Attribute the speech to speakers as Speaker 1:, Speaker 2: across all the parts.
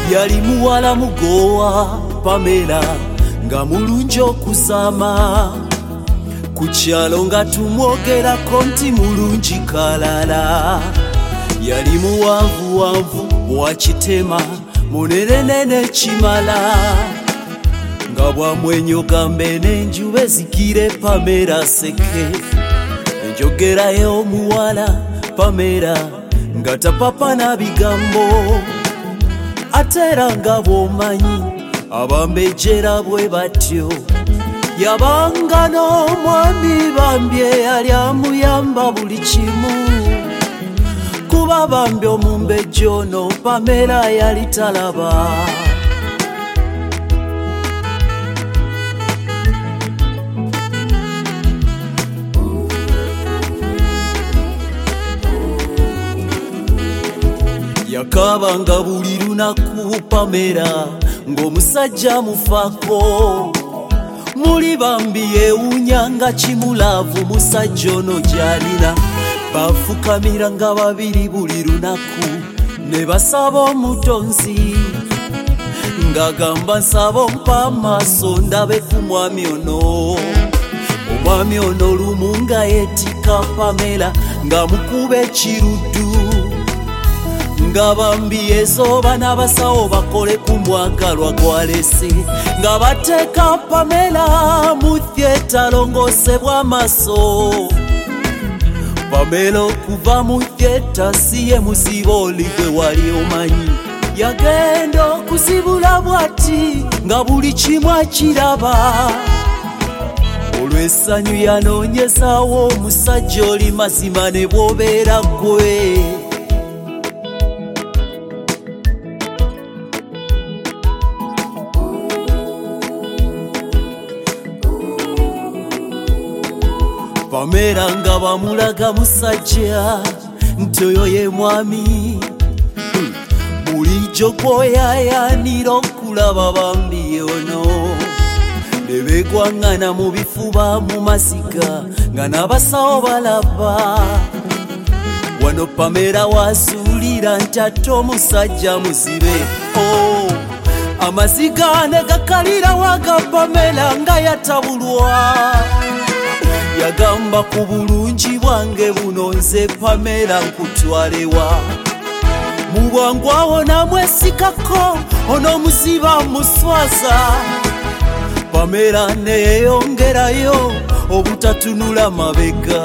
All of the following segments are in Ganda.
Speaker 1: yali muwala mugowa Pamela nga mulungi okusama ku kyalo nga tumwogerako nti mulungi kalala. Yali muwanvuwanvu wa kitema munenenene kimala nga bwamwenyoga mbene enjuba ezikire Pamela seke. Enjogerayo omuwala Pamela nga tapapa na bigambo ate era nga bw'omanyi abambejjera bwe batyo. Yabanga n'omwami Bambye yali amuyamba buli kimu kuba Bambye omumbejja ono Pamela yali talaba. Yakabanga buli lunaku Pamela ng'omusajja mufaako. Muli Bambye yeewuunyanga kimulaavu musajja ono gy'alina. Bafukamira nga babiri buli lunaku ne basaba omutonzi ng'agamba nsaba ompa amaaso ndabe ku mwami ono. Omwami ono lumu nga yeetikka Pamela ng'amukuba ekiruddu nga Bambye ezooba n'abasawo bakole ku mwagalwa gw'alese nga bateeka Pamela mu theatre alongoosebwa amaaso. Pamela okuva mu theatre si ye muzibe oli gwe wali omanyi. Yagenda okuzibula bw'ati nga buli kimu akiraba. Olw'essanyu yanoonyezaawo omusajja oli mazima ne bw'obeera ggwe. Pamela nga bamulaga musajja nti oyo ye mwami. Bulijjo kw'oyaayaanira okulaba Bambye ono ne beegwaŋŋana mu bifuba mu masiga nga n'abasawo balaba. Wano Pamela wasuulira nti ate omusajja muzibe. Amaziga ne gakalira waga Pamela nga yatabulwa. Yagamba ku bulungi bwange buno nze Pamela nkutwalewa. Mu bwangu awo namwesikako ono muziba muswaza. Pamela ne yeeyongerayo obutatunula mabega.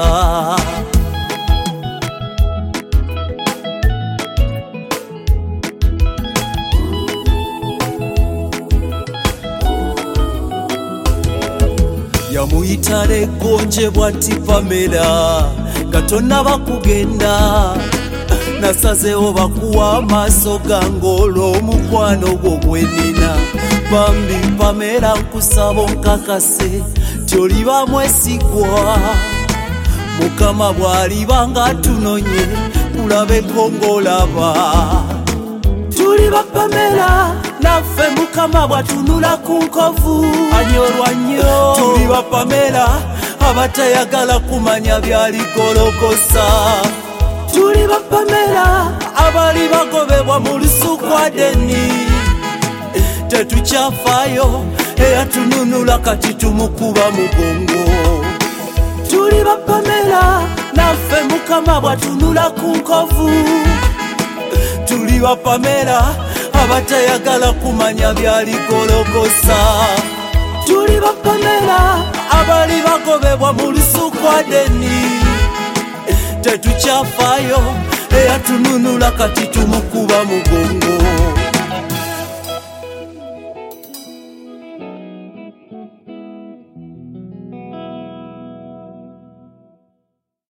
Speaker 1: Yamuyita n'eggonjebwa nti Pamela nga tonnaba kugenda. Nasazeewo bakuwa amaaso gange olw'omukwano gwo gwe nnina. Bambi Pamela nkusaba onkakase nti oliba mwesigwa. Mukama bw'aliba ng'atunonye kulabeko ng'olaba. Tuli ba Pamela naffe Mukama bw'atunula ku nkovu anyorwa nnyo. Tuli ba Pamela abatayagala kumanya byaligolokosa. Tuli ba Pamela abali bagobebwa mu lusuku Adeni. Tetukyafaayo eyatununula kati tumukuba mugongo. Tuli ba Pamela naffe Mukama bw'atunula ku nkovu. Tuli ba Pamela abatayagala kumanya byaligolokosa. Tuli ba Pamela abali bagobebwa mu lusuku Adeni. Tetukyafaayo eyatununula kati tumukuba mugongo.